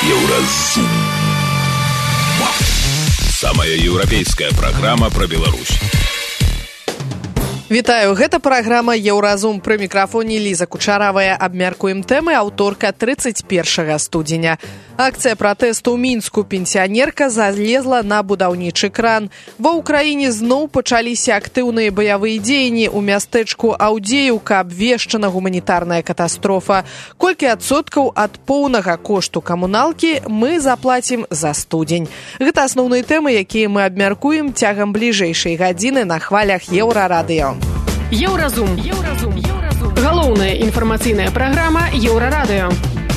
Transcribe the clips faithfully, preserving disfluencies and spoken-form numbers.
Еўразум. Самая еўрапейская праграма пра Беларусь. Вітаю, гэта праграма «Еўразум». Пры мікрафоне Ліза Кучаравая. Абмяркуем тэмы аўторка трыццаць першага студзеня. Акцыя пратэсту ў Мінску. Пенсіянерка залезла на будаўнічы кран. Ва ўкраіне зноў пачаліся актыўныя баявыя дзеянні. У мястэчку Аўдзеўка абвешчана гуманітарная катастрофа. Колькі адсоткаў ад поўнага кошту камуналкі мы заплацім за студзень. Гэта асноўныя тэмы, якія мы абмяркуем цягам бліжэйшай гадзіны на хвалях Еўрарадыё. Еўразум. Еўразум. Еўразум. Галоўная інфармацыйная праграма Еўрарадыё.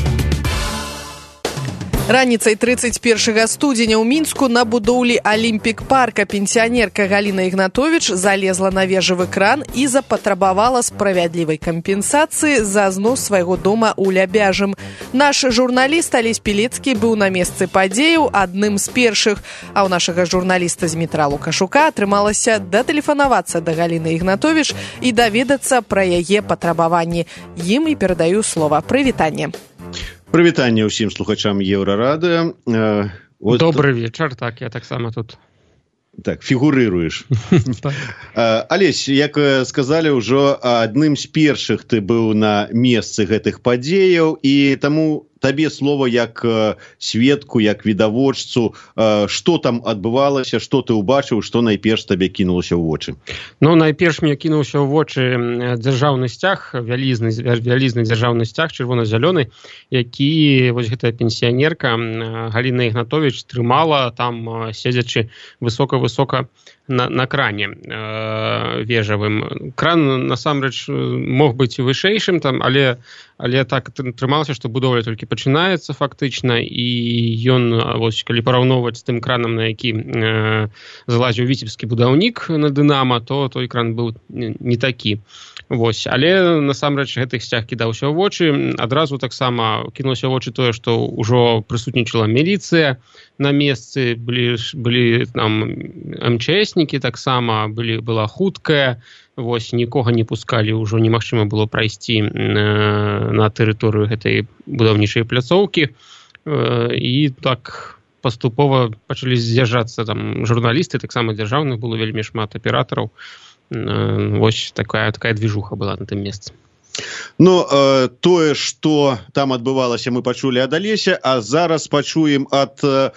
Раніцай трыццаць першага студзеня ў Мінску на будоўлі Алімпік-парка пенсіянерка Галіна Ігнатовіч залезла на вежавы кран і запатрабавала справядлівай кампенсацыі за знос свайго дома ў Лябяжым. Наш журналіст Алесь Пілецкі быў на месцы падзеяў адным з першых, а ў нашага журналіста Змітра Лукашука атрымалася датэлефанавацца да Галіны Ігнатовіч і даведацца пра яе патрабаванні. Ім і перадаю слова. Прывітанне. Прывітанне ўсім слухачам Еўрарадыё. Э, вот Добрый тут... вечар, так, я таксама тут. Так, фігурыруеш. Алесь, як сказалі, ўжо адным з першых ты быў на месцы гэтых падзеяў, і таму табе слова як сведку, як відавочцу, што там адбывалася, што ты ўбачыў, што найперш табе кінулася ў вочы? Ну, найперш мне кінуўся ў вочы дзяржаўны сцяг, вялізны, вялізны дзяржаўны сцяг, чырвона-зялёны, які вось гэтая пенсіянерка Галіна Ігнатовіч трымала там, седзячы высока-высока на, на кране э, вежавым. Кран, насамрэч, мог быць вышэйшым, там, але, але так трымалася, што будоўля толькі пачынаецца фактычна, і ён, вось, калі параўноўваць з тым кранам, на які э, залазіў віцебскі будаўнік на Дынама, то той кран быў не такі. Вось. Але, насамрэч, гэтых сцяг кідаўся ў вочы. Адразу таксама кінулася ў вочы тое, што ўжо прысутнічала міліцыя на месцы, былі, былі там эм-чэ-эснікі таксама, былі, была хуткая, вось, нікога не пускалі, ўжо немагчыма было прайсці э, на тэрыторыю гэтай будаўнічай пляцоўкі, э, і так паступова пачалі з'язджацца там журналісты, таксама дзяржаўных было вельмі шмат аператараў. Э, вось такая, такая движуха была на тым месцы. Ну, э, тое, што там адбывалася, мы пачулі ад Алеся, а зараз пачуем ад э,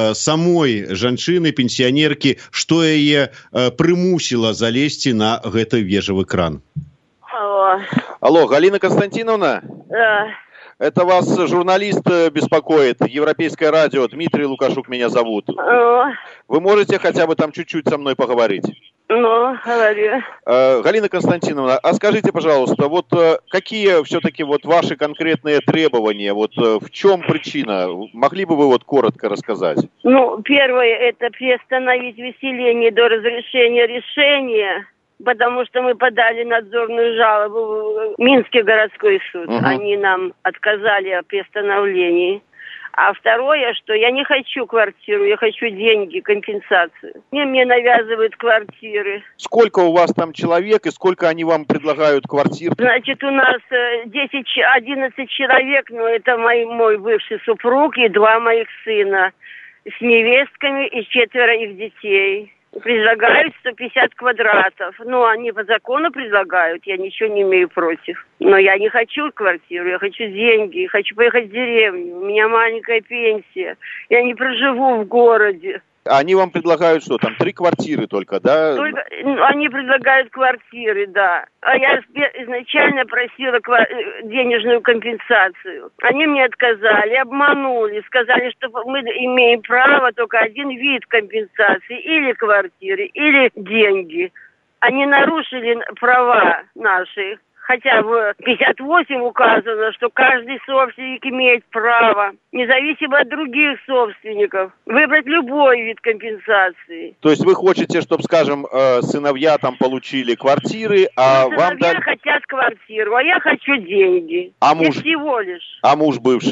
самой жанчыны, пенсіянеркі, што яе э, прымусіла залезці на гэты вежавы кран. Алло. Алло, Галина Константиновна? Да. Это вас журналист беспокоит, Европейское радио, Дмитрий Лукашук меня зовут. Алло. Вы можете хотя бы там чуть-чуть со мной поговорить? Ну, говори. Э, Галина Константиновна, а скажите, пожалуйста, вот э, какие все-таки вот ваши конкретные требования, вот э, в чем причина? Могли бы вы вот коротко рассказать? Ну, первое, это приостановить выселение до разрешения решения, потому что мы подали надзорную жалобу в Минский городской суд. Угу. Они нам отказали о приостановлении. А второе, что я не хочу квартиру, я хочу деньги, компенсацию. Мне, мне навязывают квартиры. Сколько у вас там человек и сколько они вам предлагают квартир? Значит, у нас десять-одиннадцать человек, но это мой, мой бывший супруг и два моих сына с невестками и четверо их детей. Предлагают сто пятьдесят квадратов. Ну, они по закону предлагают, я ничего не имею против. Но я не хочу квартиру, я хочу деньги, хочу поехать в деревню. У меня маленькая пенсия, я не проживу в городе. Они вам предлагают что, там, три квартиры только, да? Только, ну, они предлагают квартиры, да. А я изначально просила денежную компенсацию. Они мне отказали, обманули, сказали, что мы имеем право только один вид компенсации. Или квартиры, или деньги. Они нарушили права наши. Хотя в пятьдесят восемь указано, что каждый собственник имеет право, независимо от других собственников, выбрать любой вид компенсации. То есть вы хотите, чтобы, скажем, сыновья там получили квартиры, а ну, вам дали... Сыновья хотят квартиру, а я хочу деньги. А муж? И всего лишь. А муж бывший?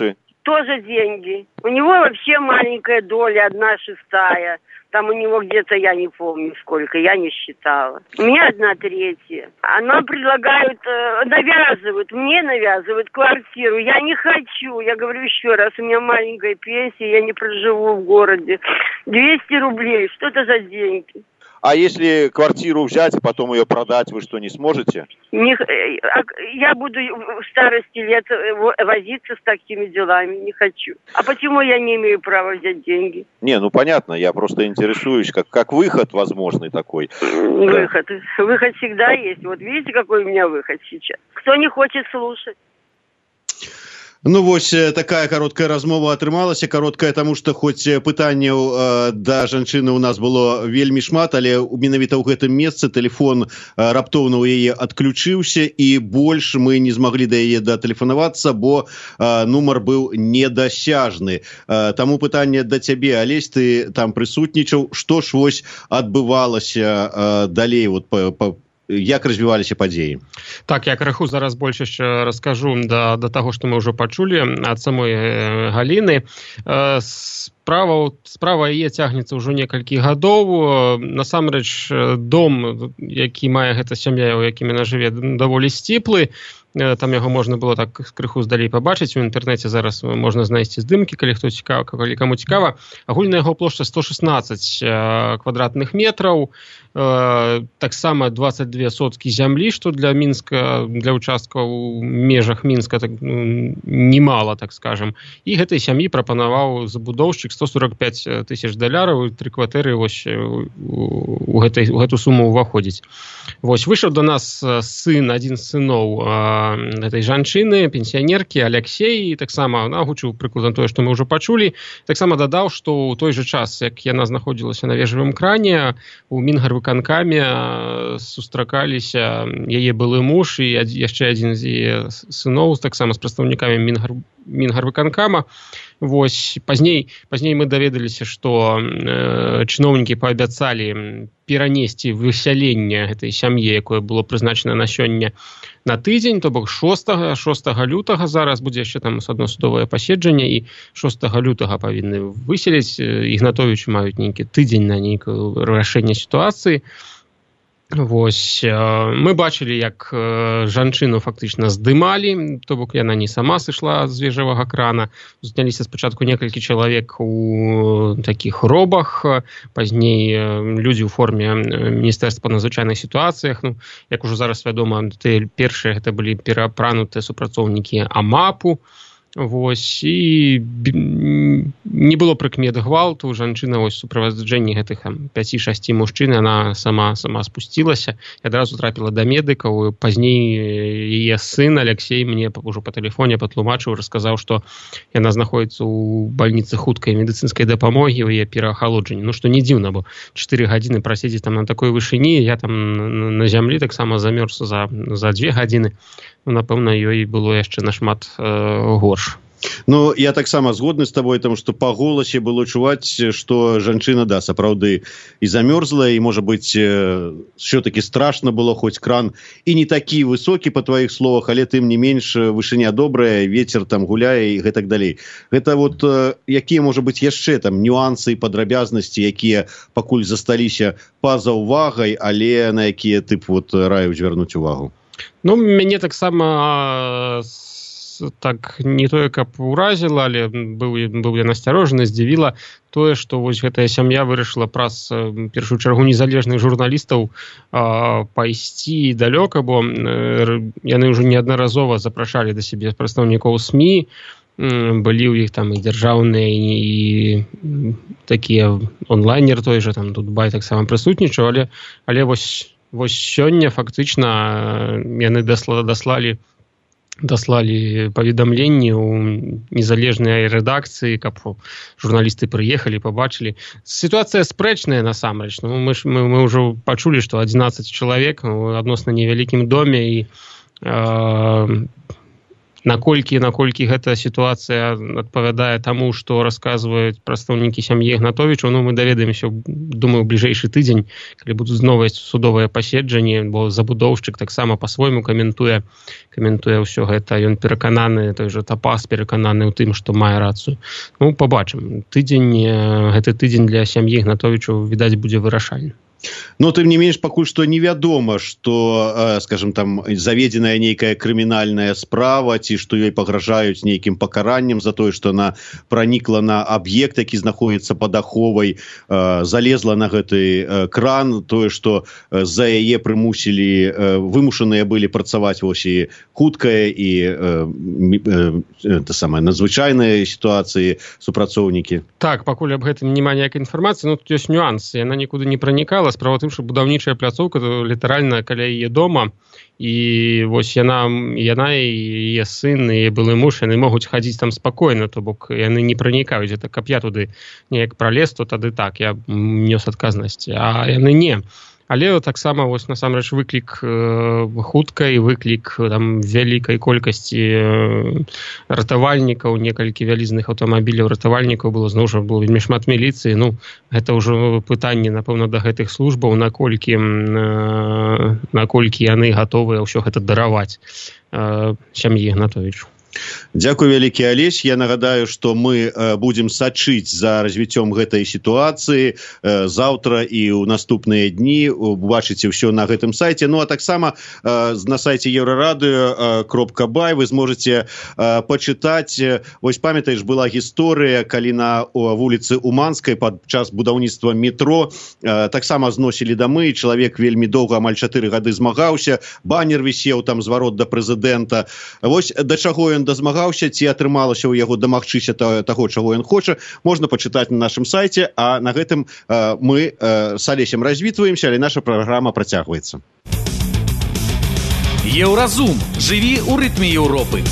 тоже деньги. У него вообще маленькая доля, одна шестая. Там у него где-то, я не помню сколько, я не считала. У меня одна третья. А нам предлагают, э, навязывают, мне навязывают квартиру. Я не хочу. Я говорю еще раз, у меня маленькая пенсия, я не проживу в городе. двести рублей, что это за деньги? А если квартиру взять, а потом ее продать, вы что, не сможете? Не, я буду в старости лет возиться с такими делами, не хочу. А почему я не имею права взять деньги? Не, ну понятно, я просто интересуюсь, как, как выход возможный такой. Выход. Да. Выход всегда есть. Вот видите, какой у меня выход сейчас. Кто не хочет слушать? Ну, вось такая кароткая размова атрымалася, кароткая, таму што хоць пытанняў э, да жанчыны ў нас было вельмі шмат, але менавіта ў гэтым месцы тэлефон э, раптоўна ў яе адключыўся, і больш мы не змаглі да яе датэлефанавацца, бо э, нумар быў недасяжны. Э, таму пытанне да цябе, Алесь, ты там прысутнічаў, што ж вось адбывалася э, далей, вот па, па як развіваліся падзеі? Так, я крыху зараз больш яшчэ раскажу да, да таго, што мы ўжо пачулі ад самой э, Галіны. Э, справа, справа яе цягнецца ўжо некалькі гадоў. Насамрэч, дом, які мае гэта сям'я, у якім яна жыве, даволі сціплы. Там яго можна было так крыху здалей пабачыць. У інтэрнэце зараз можна знайсці здымкі, калі хто цікава, калі каму цікава. Агульная яго плошча сто шаснаццаць квадратных метраў. Таксама дваццаць две соткі зямлі, што для Мінска, для участка ў межах Мінска так, ну, немало, так скажем. І гэтай сям'і прапанаваў забудоўшчык сто сорок пяць тысяч даляраў, і тры кватэры вось у, гэтай, у гэту суму ўваходзіць. Вось выйшаў до нас сын, адзін з сыноў этой жанчыны, пенсіянеркі, Алексей, таксама агучыў прыкладна тое, што мы ўжо пачулі. Таксама дадаў, што ў той жа час, як яна знаходзілася на вежавым кране, у Мінгарвыканкаме сустракаліся яе былы муж і яшчэ адзін з яе сыноў, таксама з прадстаўнікамі Мінгар... Мінгарвыканкама. Вось, пазней, пазней мы даведаліся, што э, чыноўнікі паабяцалі перанесці высяленне гэтай сям'і, якое было прызначана на сёння, на тыдзень, то бок шостага лютага зараз будзе яшчэ там адно судовае паседжанне, і шостага лютага павінны выселіць. Ігнатовічы маюць нейкі тыдзень на нейкае рашэнне сітуацыі. Вось, мы бачылі, як жанчыну фактычна здымалі, то бок яна не сама сышла з вежавага крана. Зняліся спачатку некалькі чалавек у такіх робах, пазней людзі ў форме Міністэрства па надзвычайных сітуацыях. Ну, як ужо зараз вядома, першыя гэта былі пераапранутыя супрацоўнікі АМАПу. Вось, і не было прыкмет гвалту. Жанчына вось у суправаджэнні гэтых пяці-шасці мужчын, яна сама сама спусцілася і адразу трапіла да медыкаў. Пазней яе сын Алексей мне ўжо па тэлефоне патлумачыў, расказаў, што яна знаходзіцца ў бальніцы хуткай медыцынскай дапамогі, у яе пераахалоджанні. Ну, што не дзіўна, бо чатыры гадзіны праседзець там на такой вышыні, я там на зямлі таксама замёрз за, за дзве гадзіны. Ну, напэўна, ёй было яшчэ нашмат э, горш. Ну, я таксама згодны з табой, тому што па голасе было чуваць, што жанчына, да, сапраўды і замёрзла, і, можа быць, ўсё-такі страшна было, хоць кран і не такі высокі, па тваіх словах, але тым не менш вышыня добрая, вецер там гуляе і гэтак далей. Гэта вот якія, можа быць, яшчэ там нюансы і падрабязнасці, якія пакуль засталіся па-за ўвагай, але на якія тып вот раю звярнуць увагу? Ну, мяне таксама так не тое, каб уразіла, але быў, быў я насцярожаны, здзівіла тое, што вось гэтая сям'я вырашыла праз першую чаргу незалежных журналістаў а, пайсці далёка, бо э, яны ўжо неаднаразова запрашалі да сябе прадстаўнікоў СМІ, былі ў іх там і дзяржаўныя, і такія онлайнер той жа, там Дудбай таксама прысутнічаў, але, але вось Вось сёння фактычна яны дасла, даслалі, даслалі паведамленні ў незалежнай рэдакцыі, каб журналісты прыехалі, пабачылі. Сітуацыя спрэчная насамрэч. Ну, мы, мы, мы ўжо пачулі, што адзінаццаць чалавек у адносна невялікім доме, і э, наколькі наколькі гэта сітуацыя адпавядае таму, што расказваюць прадстаўнікі сям'і Ігнатовіча, ну мы даведаемся, думаю, бліжэйшы тыдзень, калі будуць зноў судовыя паседжанні, бо забудоўшчык таксама па-свойму каментуе каментуе ўсё гэта. Ён перакананы, той жа Тапас перакананы ў тым, што мае рацыю. Ну, пабачым. Тыдзень, гэты тыдзень для сям'і Ігнатовіча, відаць, будзе вырашальны. Но тым не менш пакуль што невядома, што, скажем, там заведзеная нейкая крымінальная справа, ці што ёй пагражаюць нейкім пакараннем за тое, што она пранікла на аб'ект, які знаходзіцца пад аховай, залезла на гэты кран, тое, што за яе прымусілі, вымушаныя былі працаваць вось і хуткая і самая надзвычайная сітуацыі супрацоўнікі. Так, пакуль аб гэтым няма ніякай інфармацыі, ну тут ёсць нюанс, яна нікуды не пранікала. Справа тым, што будаўнічая пляцоўка літаральна каля яе дома, і вось яна, яна і яе сын, і былы муж, яны могуць хадзіць там спакойна, то бок яны не пранікаюць. Это каб я туды неяк пралез, то тады так, я нёс адказнасць, а яны не. Але таксама вось насамрэч выклік э, хуткай, выклік там вялікай колькасці э, ратавальнікаў, некалькі вялізных аўтамабіляў ратавальнікаў было, зноў жа было вельмі шмат міліцыі. Ну, гэта ўжо пытанне, напэўна, да гэтых службаў, наколькі э, наколькі яны гатовыя ўсё гэта дараваць э, сям'і Ігнатовічу. Дзякуй вялікі, Алесь. Я нагадаю, што мы будзем сачыць за развіццём гэтай сітуацыі заўтра і ў наступныя дні. Бачыце ўсё на гэтым сайце. Ну а таксама на сайце еўрарадыё кропка бай вы зможаце пачытаць. Вось памятаеш, была гісторыя, калі на вуліцы Уманскай падчас будаўніцтва метро таксама зносілі дамы, чалавек вельмі доўга, амаль чатыры гады змагаўся, баннер вісеў там зварот да прэзідэнта. Вось да чаго ён дазмагаўся, ці атрымалася ў яго дамагчыся таго, чаго ён хоча, можна пачытаць на нашым сайце, а на гэтым э, мы э, с Алесем развітваемся, але наша праграма працягваецца. Еўразум. Жыві ў рытме Еўропы.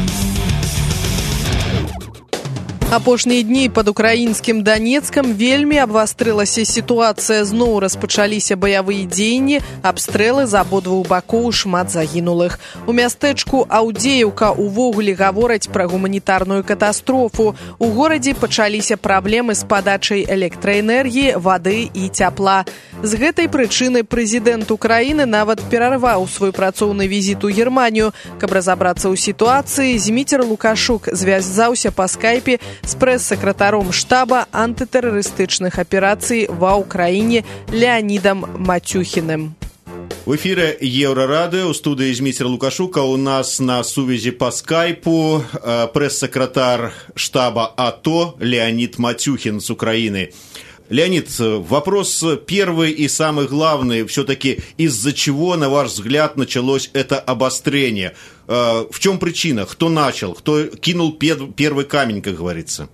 Апошнія дні пад украінскім Данецкам вельмі абвастрылася сітуацыя. Зноў распачаліся баявыя дзеянні, абстрэлы з абодвух бакоў, шмат загінулых. У мястэчку Аўдзееўка увогуле гавораць пра гуманітарную катастрофу. У горадзе пачаліся праблемы з падачай электраэнергіі, вады і цяпла. З гэтай прычыны прэзідэнт Украіны нават перарваў свой працоўны візіт у Германію. Каб разабрацца ў сітуацыі, Зміцер Лукашук звязаўся па скайпе з прэс-сакратаром штаба антытэрарыстычных аперацый ва ўкраіне Леанідам Матюхіным. В эфире Еврорадио, в студии Зміцер Лукашука. У нас на сувязи по скайпу пресс-секретарь штаба АТО Леонид Матюхин с Украины. Леонид, вопрос первый и самый главный. Все-таки из-за чего, на ваш взгляд, началось это обострение? В чем причина? Кто начал? Кто кинул первый камень, как говорится?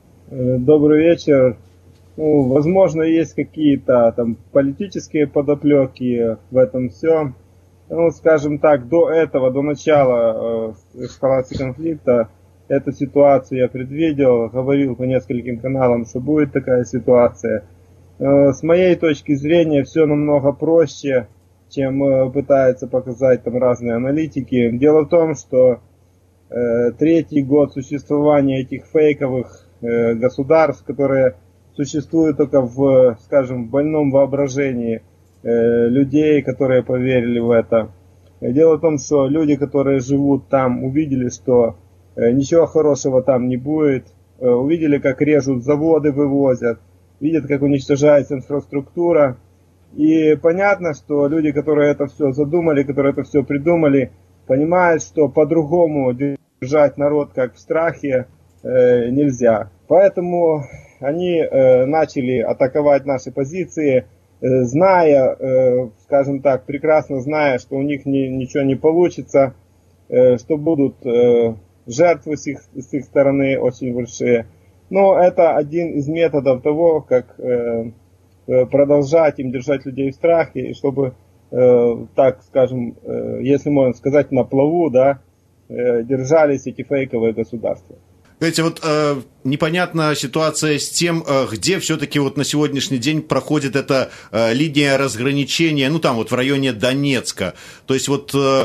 Добрый вечер. Ну, возможно, есть какие-то там политические подоплеки в этом всем. Ну, скажем так, до этого, до начала э, эскалации конфликта, эту ситуацию я предвидел, говорил по нескольким каналам, что будет такая ситуация. Э, с моей точки зрения, все намного проще, чем э, пытаются показать там разные аналитики. Дело в том, что э, третий год существования этих фейковых э, государств, которые существуют только в, скажем, в больном воображении э, людей, которые поверили в это. Дело в том, что люди, которые живут там, увидели, что э, ничего хорошего там не будет, э, увидели, как режут заводы, вывозят, видят, как уничтожается инфраструктура. И понятно, что люди, которые это все задумали, которые это все придумали, понимают, что по-другому держать народ как в страхе э, нельзя. Поэтому они э, начали атаковать наши позиции, э, зная, э, скажем так, прекрасно зная, что у них ни, ничего не получится, э, что будут э, жертвы с их, с их стороны очень большие. Но это один из методов того, как э, продолжать им держать людей в страхе, и чтобы, э, так скажем, э, если можно сказать, на плаву, да, э, держались эти фейковые государства. Знаете, вот э, непонятна ситуация с тем, э, где все-таки вот на сегодняшний день проходит эта э, линия разграничения, ну там вот в районе Донецка. То есть вот э,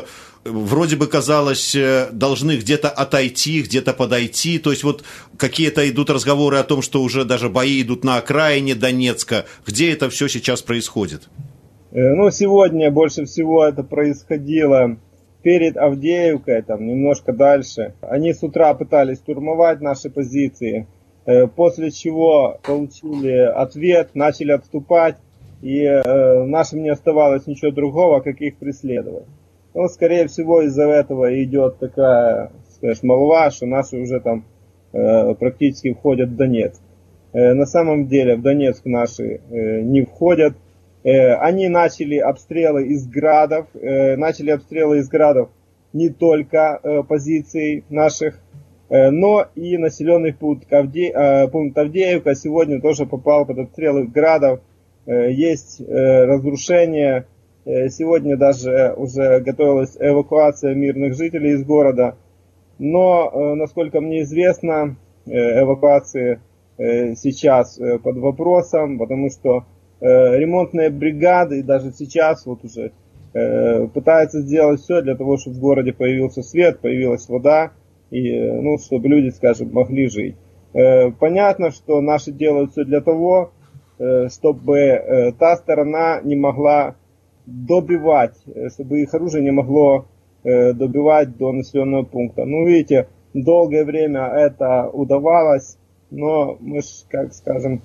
вроде бы казалось, должны где-то отойти, где-то подойти. То есть вот какие-то идут разговоры о том, что уже даже бои идут на окраине Донецка. Где это все сейчас происходит? Ну, сегодня больше всего это происходило перед Авдеевкой, там немножко дальше. Они с утра пытались штурмовать наши позиции, после чего получили ответ, начали отступать, и нашим не оставалось ничего другого, как их преследовать. Ну, скорее всего, из-за этого идет такая, скажешь, молва, что наши уже там практически входят в Донецк. На самом деле в Донецк наши не входят. Они начали обстрелы из градов, начали обстрелы из градов не только позиций наших, но и населенный пункт, Авде... пункт Авдеевка сегодня тоже попал под обстрелы градов. Есть разрушения, сегодня даже уже готовилась эвакуация мирных жителей из города, но, насколько мне известно, эвакуации сейчас под вопросом, потому что ремонтные бригады, и даже сейчас вот уже э, пытаются сделать все для того, чтобы в городе появился свет, появилась вода, и, ну, чтобы люди, скажем, могли жить. Э, понятно, что наши делают все для того, э, чтобы э, та сторона не могла добивать, чтобы их оружие не могло э, добивать до населенного пункта. Ну, видите, долгое время это удавалось, но мы ж, как скажем,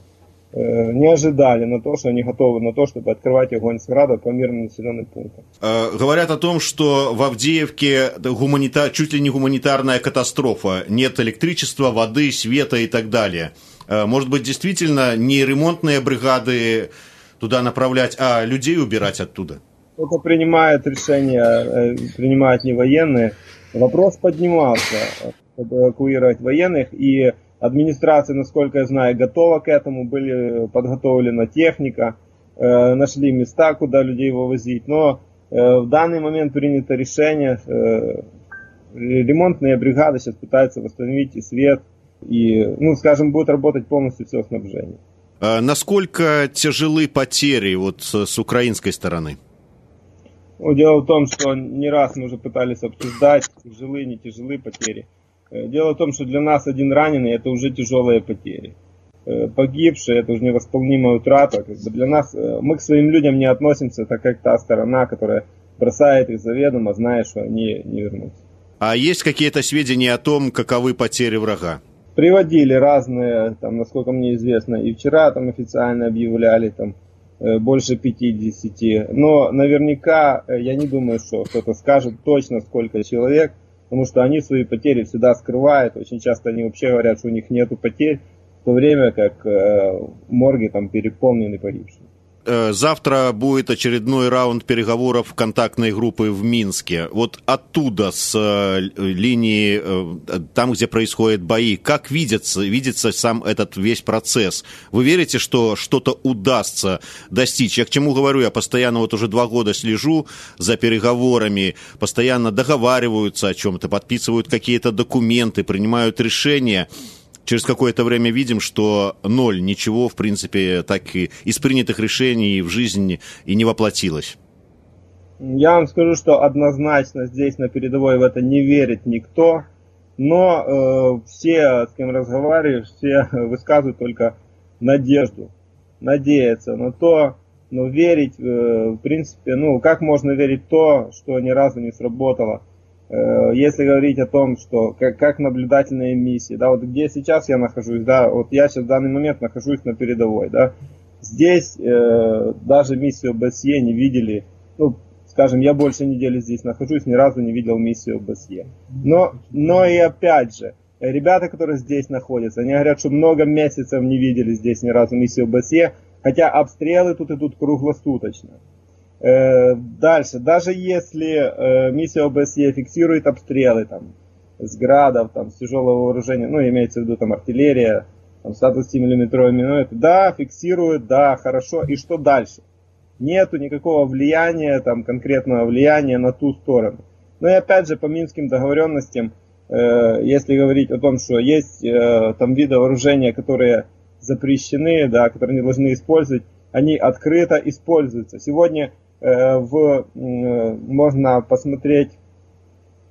не ожидали на то, что они готовы на то, чтобы открывать огонь с града по мирным населенным пунктам. Говорят о том, что в Авдеевке гуманитар... чуть ли не гуманитарная катастрофа. Нет электричества, воды, света и так далее. Может быть, действительно не ремонтные бригады туда направлять, а людей убирать оттуда? Это принимает решение, принимают не военные. Вопрос поднимался, чтобы эвакуировать военных, и администрация, насколько я знаю, готова к этому, были подготовлена техника, э, нашли места, куда людей вывозить, но э, в данный момент принято решение, э, ремонтные бригады сейчас пытаются восстановить и свет, и, ну, скажем, будет работать полностью все снабжение. А насколько тяжелы потери вот с, с украинской стороны? Ну, дело в том, что не раз мы уже пытались обсуждать, тяжелые, не тяжелые потери. Дело в том, что для нас один раненый это уже тяжелые потери. Погибший это уже невосполнимая утрата. Как бы для нас, мы к своим людям не относимся, так как та сторона, которая бросает их заведомо, зная, что они не вернутся. А есть какие-то сведения о том, каковы потери врага? Приводили разные, там, насколько мне известно, и вчера там официально объявляли там больше пятидесяти. Но наверняка я не думаю, что кто-то скажет точно, сколько человек. Потому что они свои потери всегда скрывают. Очень часто они вообще говорят, что у них нету потерь, в то время как э, морги там переполнены погибшими. Завтра будет очередной раунд переговоров контактной группы в Минске. Вот оттуда, с линии, там, где происходят бои, как видится, видится сам этот весь процесс? Вы верите, что что-то удастся достичь? Я к чему говорю? Я постоянно вот уже два года слежу за переговорами, постоянно договариваются о чем-то, подписывают какие-то документы, принимают решения. Через какое-то время видим, что ноль, ничего, в принципе, так и из принятых решений в жизни и не воплотилось. Я вам скажу, что однозначно здесь на передовой в это не верит никто, но э, все, с кем разговариваешь, все высказывают только надежду, надеяться на то, но верить, э, в принципе, ну, как можно верить в то, что ни разу не сработало. Если говорить о том, что как, как наблюдательные миссии, да, вот где сейчас я нахожусь, да, вот я сейчас в данный момент нахожусь на передовой, да, здесь э, даже миссию ОБСЕ не видели, ну, скажем, я больше недели здесь нахожусь, ни разу не видел миссию ОБСЕ. Но, но и опять же, ребята, которые здесь находятся, они говорят, что много месяцев не видели здесь ни разу миссию ОБСЕ, хотя обстрелы тут идут круглосуточно. Дальше, даже если миссия ОБСЕ фиксирует обстрелы там, с градов, там, с тяжелого вооружения, ну, имеется в виду там артиллерия, там, сто двадцатимиллиметровые минометы, да, фиксирует, да, хорошо, и что дальше? Нету никакого влияния, там, конкретного влияния на ту сторону. Ну и опять же, по минским договоренностям, э, если говорить о том, что есть э, там виды вооружения, которые запрещены, да, которые не должны использовать, они открыто используются. Сегодня В, можно посмотреть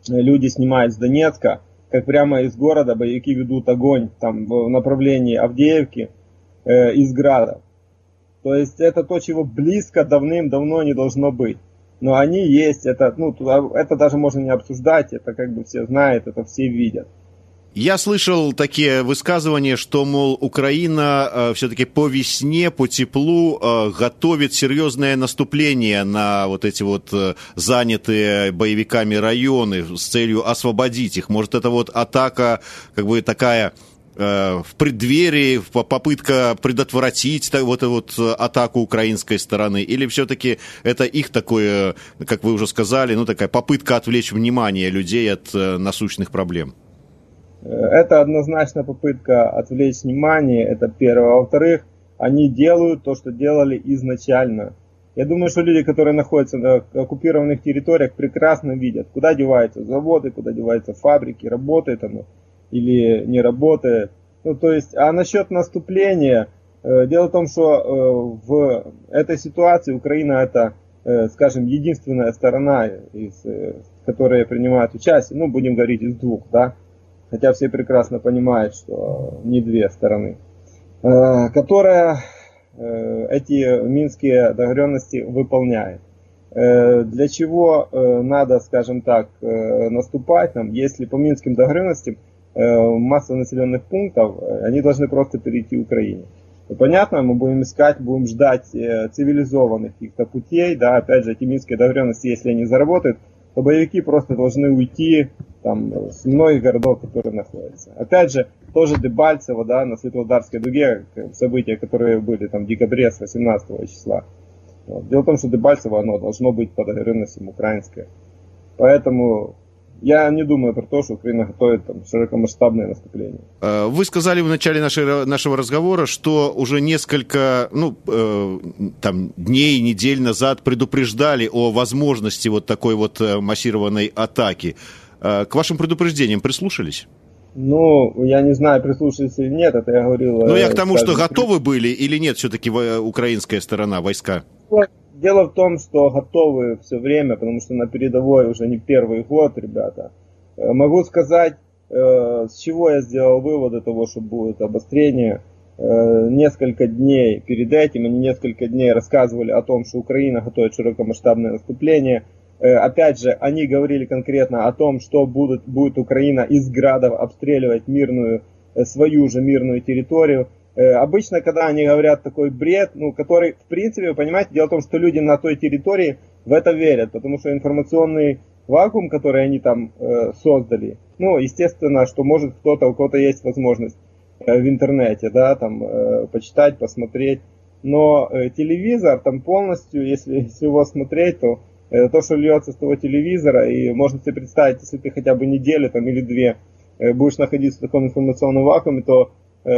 люди снимают с Донецка, как прямо из города боевики ведут огонь там, в направлении Авдеевки э, из градов. То есть это то, чего близко давным-давно не должно быть. Но они есть, это, ну, это даже можно не обсуждать, это как бы все знают, это все видят. Я слышал такие высказывания, что, мол, Украина э, все-таки по весне, по теплу э, готовит серьезное наступление на вот эти вот э, занятые боевиками районы с целью освободить их. Может, это вот атака, как бы такая э, в преддверии, попытка предотвратить вот эту вот атаку украинской стороны? Или все-таки это их такое, как вы уже сказали, ну такая попытка отвлечь внимание людей от э, насущных проблем? Это однозначно попытка отвлечь внимание, это первое. Во-вторых, они делают то, что делали изначально. Я думаю, что люди, которые находятся на оккупированных территориях, прекрасно видят, куда деваются заводы, куда деваются фабрики, работает оно или не работает. Ну, то есть, а насчет наступления, дело в том, что в этой ситуации Украина это, скажем, единственная сторона, из которой принимает участие, ну, будем говорить, из двух, да. Хотя все прекрасно понимают, что не две стороны, которая эти минские договоренности выполняет. Для чего надо, скажем так, наступать нам, если по минским договоренностям масса населенных пунктов, они должны просто перейти к Украине. И понятно, мы будем искать, будем ждать цивилизованных каких-то путей, да, опять же, эти минские договоренности, если они заработают, то боевики просто должны уйти там, с многих городов, которые находятся. Опять же, тоже Дебальцево, да, на Светлодарской дуге, события, которые были там в декабре с восемнадцатого числа. Вот. Дело в том, что Дебальцево, оно должно быть по договоренностям украинское. Поэтому я не думаю про то, что Украина готовит там широкомасштабное наступление. Вы сказали в начале нашей, нашего разговора, что уже несколько ну, э, там, дней, недель назад предупреждали о возможности вот такой вот массированной атаки. К вашим предупреждениям прислушались? Ну, я не знаю, прислушались или нет, это я говорил... Ну, я к тому, скажем, что готовы были или нет все-таки украинская сторона, войска? Дело в том, что готовы все время, потому что на передовой уже не первый год, ребята. Могу сказать, с чего я сделал выводы того, что будет обострение. Несколько дней перед этим, они несколько дней рассказывали о том, что Украина готовит широкомасштабное наступление. Опять же, они говорили конкретно о том, что будет, будет Украина из градов обстреливать мирную, свою же мирную территорию. Обычно, когда они говорят такой бред, ну, который, в принципе, вы понимаете, дело в том, что люди на той территории в это верят, потому что информационный вакуум, который они там э, создали, ну, естественно, что может кто-то, у кого-то есть возможность э, в интернете, да, там, э, почитать, посмотреть, но э, телевизор там полностью, если, если его смотреть, то э, то, что льется с того телевизора, и можно себе представить, если ты хотя бы неделю там, или две э, будешь находиться в таком информационном вакууме, то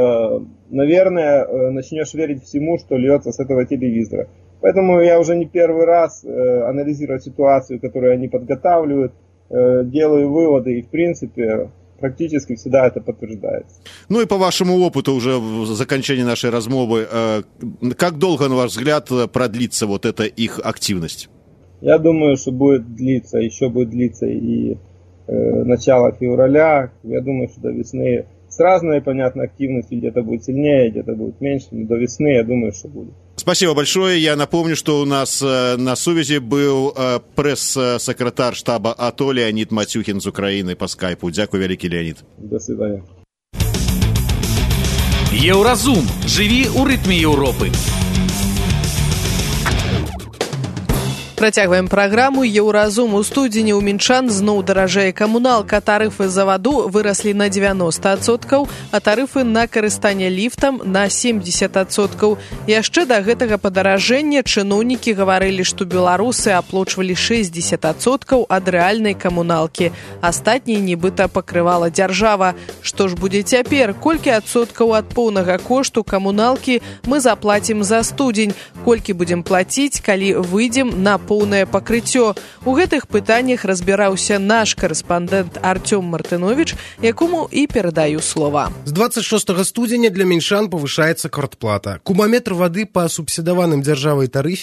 наверное, начнешь верить всему, что льется с этого телевизора. Поэтому я уже не первый раз анализирую ситуацию, которую они подготавливают, делаю выводы, и в принципе практически всегда это подтверждается. Ну и по вашему опыту уже в заканчивании нашей размовы, как долго, на ваш взгляд, продлится вот эта их активность? Я думаю, что будет длиться, еще будет длиться и начало февраля. Я думаю, что до весны с разной, понятно, активностью, где-то будет сильнее, где-то будет меньше, но до весны, я думаю, что будет. Спасибо большое. Я напомню, что у нас на связи был пресс-секретарь штаба АТО Леонид Матюхин с Украины по скайпу. Дякую, великий Леонид. До свидания. Еўразум. Живи у ритме Европы. Працягваем праграму «Еўразум». У студзені ў мінчан зноў даражэе камуналка. Тарыфы за ваду выраслі на девяносто адсоткаў, а тарыфы на карыстанне ліфтам на семьдесят адсоткаў. Яшчэ да гэтага падаражэння чыноўнікі гаварылі, што беларусы аплочвалі шэсцьдзесят адсоткаў ад рэальнай камуналкі. Астатняе нібыта пакрывала дзяржава. Што ж будзе цяпер? Колькі адсоткаў ад поўнага кошту камуналкі мы заплацім за студзень? Колькі будзем плаціць, калі выйдзем на поўнае пакрыццё? У гэтых пытаннях разбіраўся наш карэспандэнт Артём Мартынович, якому і перадаю слова. З двадцать шостага студзеня для мінчан павышаецца квартплата. Кубаметр вады па субсідаваным дзяржавай тарыфе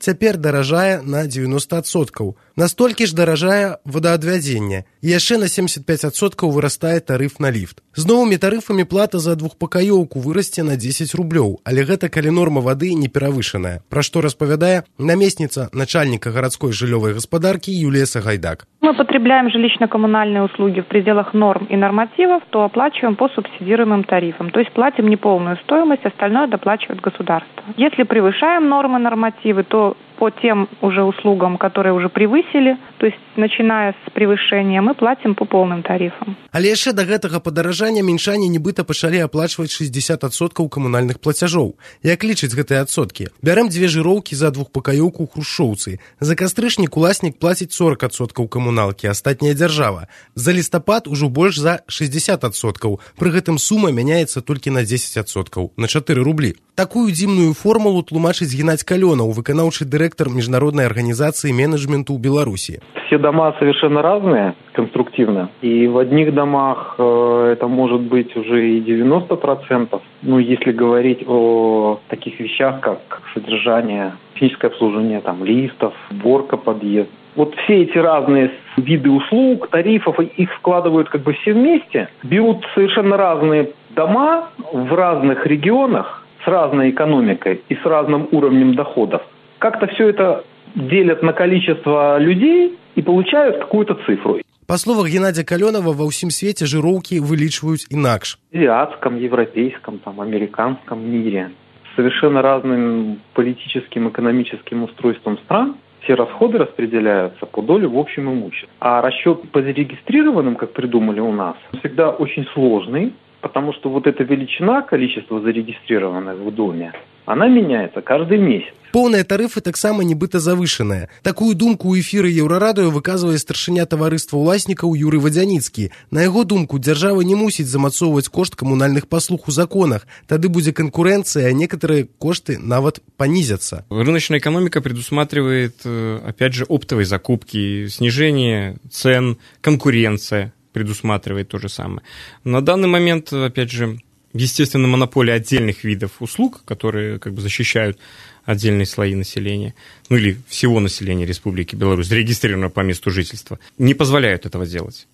цяпер даражае на дзевяноста адсоткаў. Настолькі ж даражае водаадвядзенне. І яшчэ на семьдесят пять адсоткаў вырастае тарыф на ліфт. З новымі тарыфамі плата за двухпакаёўку вырасце на дзесяць рублёў, але гэта калі норма вады не перавышаная, пра што распавядае намесніца начальніка гарадской жыллёвай гаспадаркі Юлія Сагайдак. Мы потребляем жилищно-коммунальные услуги в пределах норм и нормативов, то оплачиваем по субсидируемым тарифам. То есть платим не полную стоимость, остальное доплачивает государство. Если превышаем нормы, нормативы, то по тем уже услугам, которые уже превысили, то есть начиная с превышения, мы платим по полным тарифам. Але яшчэ да гэтага падаражання мінчане нібыта пачалі аплачваць шестьдесят адсоткаў камунальных плацяжоў. Як лічаць гэтыя адсоткі? Бярэм дзве жыроўкі за двухпакаёўку ў Хрушчоўцы. За кастрычнік уласнік плаціць сорок адсоткаў камуналкі, астатняя дзяржава. За лістапад ужо больш за шестьдесят адсоткаў. Пры гэтым сума мяняецца толькі на дзесяць адсоткаў, на чатыры рублі. Такую дзімную формулу тлумачыць Геннадзь Калёнаў, выканаўчы дырэктар Международной организации менеджмента у Беларуси. Все дома совершенно разные конструктивно. И в одних домах э, это может быть уже и девяносто процентов. Ну, если говорить о таких вещах, как содержание, техническое обслуживание там, лифтов, уборка подъезд. Вот все эти разные виды услуг, тарифов, их складывают как бы все вместе. Берут совершенно разные дома в разных регионах, с разной экономикой и с разным уровнем доходов. Как-то все это делят на количество людей и получают какую-то цифру. Па словах Геннадзя Калёнава, ва ўсім свеце жыроўкі вылічваюць інакш. В азиатском, европейском, там, американском мире с совершенно разным политическим, экономическим устройством стран все расходы распределяются по доле в общем имуществе. А расчет по зарегистрированным, как придумали у нас, всегда очень сложный, потому что вот эта величина, количество зарегистрированных в доме, она меняется каждый месяц. Поўныя тарыфы таксама нібыта завышаныя. Такую думку ў эфіры Еўрарадыё выказвае старшыня таварыства ўласнікаў Юрый Вадзяніцкі. На яго думку, дзяржава не мусіць замацоўваць кошт камунальных паслуг у законах. Тады будзе конкуренция, а некоторые кошты нават понизятся. Рыночная экономика предусматривает, опять же, оптовые закупки, снижение цен, конкуренция предусматривает то же самое. На данный момент, опять же, естественно, монополия отдельных видов услуг, которые как бы защищают отдельные слои населения, ну или всего населения Республики Беларусь, зарегистрированного по месту жительства, не позволяют этого делать.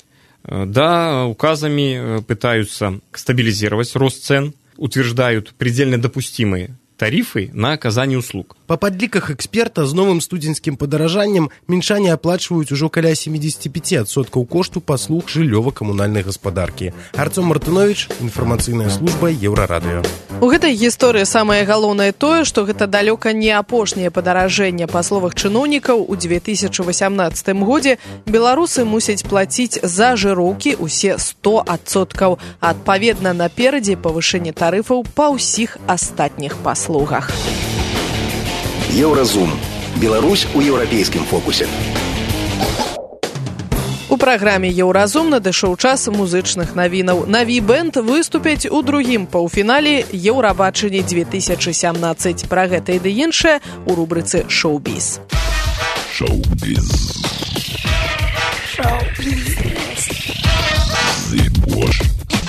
Да, указами пытаются стабилизировать рост цен, утверждают предельно допустимые тарифы на аказанне услуг. Па падліках эксперта, з новым студзеньскім падаражаннем мінчане аплачваюць ужо каля семьдесят пять адсоткаў кошту паслуг жыллёва-камунальнай гаспадаркі. Арцём Мартынович, інфармацыйная служба Еўрарадыё. У гэтай гісторыі самае галоўнае тое, што гэта далёка не апошняе падаражэнне. Па словах чыноўнікаў, у две тысячи восемнадцатым годзе беларусы мусяць плаціць за жыроўкі усе сто адсоткаў. Адпаведна, наперадзе павышэнне тарыфаў па ўсіх астатніх паслугах. Еўразум. Беларусь у еўрапейскім фокусе. У праграме «Еўразум» надышоў час музычных навінаў. Наві бэнд выступяць у другім паўфінале Еўрабачання две тысячи семнадцать. Пра гэта і ды іншае у рубрыцы «Шоу-біз». Шоу-біз. Шоу-біз. Зыбош.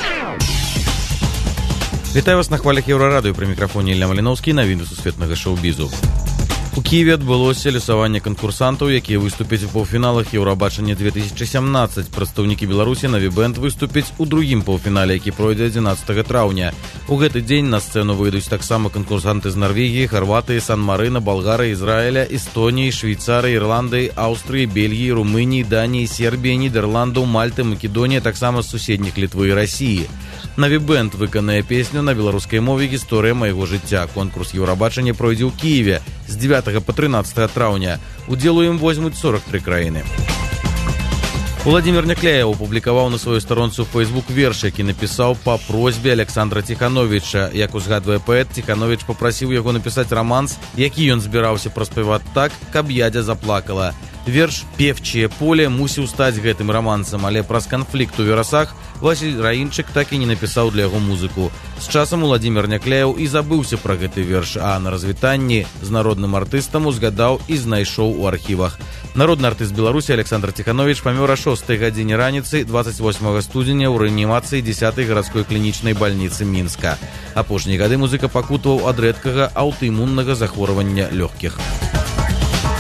Вітаю вас на хвалях Еўрарадыё, пры мікрафоне Ілля Маліноўскі, навіны сусветнага шоу-бізу. У Киеве адбылося лёсаванне канкурсантаў, якія выступяць у паўфіналах Еўрабачання две тысячи семнадцать. Прадстаўнікі Беларусі Наві бэнд выступяць у другім паўфінале, які пройдзе адзінаццатага траўня. У гэты дзень на сцэну выйдуць таксама канкурсанты з Нарвегіі, Харватыі, Сан-Марына, Балгарыі, Ізраіля, Эстоніі, Швейцарыі, Ірландыі, Аўстрыі, Бельгіі, Румыніі, Даніі, Сербіі, Нідерландаў, Мальты, Македоніі, таксама з суседніх Літвы і Расіі. Наві бэнд выканае песню на беларускай мове «Гісторыя майго жыцця». Конкурс Еўрабачання пройдзе ў Киеве з дзевятага па трынаццатае траўня. Удзел у ім возьмуць сорок тры краіны. Владимир Някляев апублікаваў на сваёй старонцы ў Facebook верш, які напісаў па просьбе Александра Тихановича. Як узгадвае паэт, Тиханович папрасіў яго напісаць раманс, які ён збіраўся праспяваць так, каб ядзя заплакала. Верш «Певчае поле» мусіў стаць гэтым рамансам, але праз канфлікт у верасах Васіль Раінчык так і не напісаў для яго музыку. З часам Владимир Някляев і забыўся пра гэты верш, а на развітанні з народным артыстам узгадаў і знайшоў у архівах. Народны артыст Беларусі Александр Тиханович памёр о шостай гадзіне раніцы двадцать восьмага студзеня ў рэанімацыі дзесятай гарадской клінічнай бальніцы Мінска. Апошнія гады музыка пакутаваў ад рэдкага аўтаімуннага захворвання лёгкіх.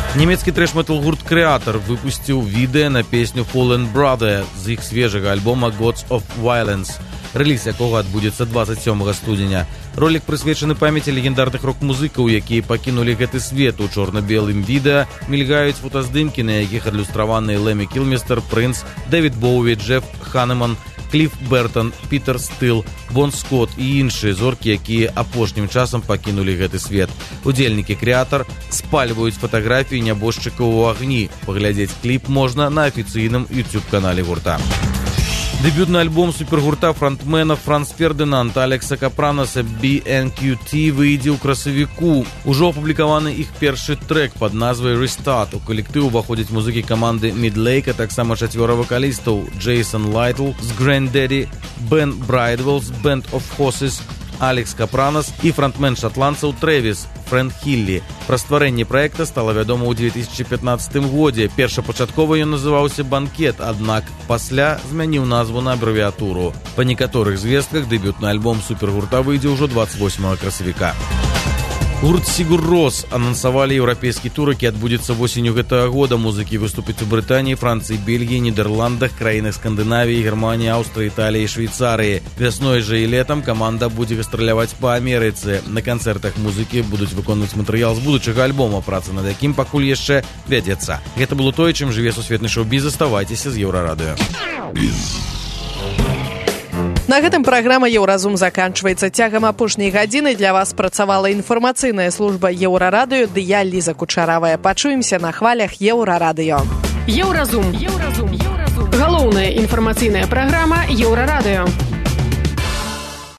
Нямецкі трэш-метал гурт Kreator выпусціў відэа на песню Fallen Brother з іх свежага альбома Gods of Violence, рэліз якога адбудзецца двадцать сёмага студзеня. Ролік прысвечаны памяці легендарных рок-музыкаў, якія пакінулі гэты свет. У чорна-белым відэа мільгаюць фотаздымкі, на якіх адлюстраваныя Лэмі Кілмістер, Прынц, Дэвід Боуі, Джеф Ханеман, Кліф Бертон, Пітер Стыл, Бон Скотт і іншыя зоркі, якія апошнім часам пакінулі гэты свет. Удзельнікі Kreator спальваюць фатаграфіі нябожчыкаў у агні. Паглядзець кліп можна на афіцыйным YouTube-канале гурта. Дэбютны альбом супергурта фронтмена Франц Фердынанд, Алекса Капранаса би эн кью ти выйдзе ў красавіку. Ужо апублікаваны іх першы трэк пад назвай Restart. У калектыў уваходзяць музыкі каманды Midlake, а таксама чацвёра вакалістаў Джейсон Лайтл з Granddaddy, Бен Брайдвелл з Band of Horses, Алекс Капранас і фронтмен шатландцаў Трэвіс Фрэнк Хіллі. Пра стварэнне праекта стала вядома ў две тысячы пятнаццатым годзе. Першапачаткова ён называўся «Банкет», аднак пасля змяніў назву на абрэвіатуру. Па некаторых звестках дэбютны альбом супергурта выйдзе ўжо двадцать восьмага красавіка. Гурт Сігур Рос анансавалі еўрапейскі тур, які адбудзецца восенню гэтага года. Музыкі выступяць у Брытаніі, Францыі, Бельгіі, Нідерландах, краінах Скандынавіі, Германіі, Аўстрыі, Італіі і Швейцарыі. Вясной жа і летам каманда будзе гастраляваць па Амерыцы. На канцэртах музыкі будуць выконваць матэрыял з будучага альбома, праца над якім пакуль яшчэ вядзецца. Гэта было тое, чым жыве сусветны шоу-біз. Заставайцеся з Еўрарадыё. На гэтым праграма «Еўразум» заканчваецца. Цягам апошняй гадзіны для вас працавала інфармацыйная служба Еўрарадыё, ды я, Ліза Кучаравая. Пачуемся на хвалях Еўрарадыё. Еўразум. Еўразум. Галоўная інфармацыйная праграма Еўрарадыё.